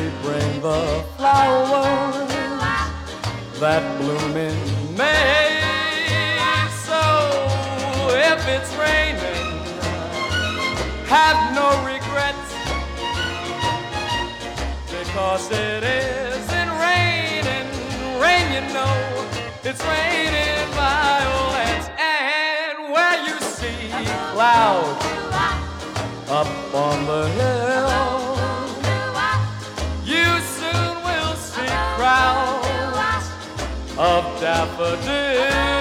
bring the flowers that bloom in May. So if it's raining, have no regrets, because it isn't raining. Rain, you know, it's raining violets. And where you see clouds up on the hill, you soon will see crowds of daffodils.